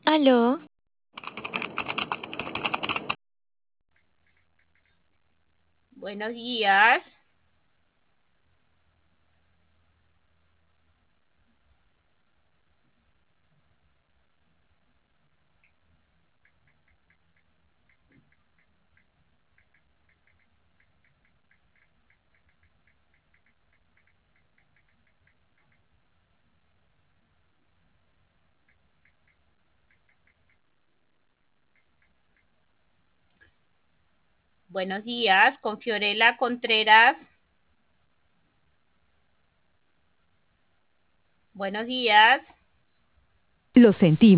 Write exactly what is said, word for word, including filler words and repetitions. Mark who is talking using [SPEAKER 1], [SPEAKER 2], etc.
[SPEAKER 1] Aló,
[SPEAKER 2] Buenos días. Buenos días con Fiorella Contreras. Buenos días.
[SPEAKER 3] Lo sentimos.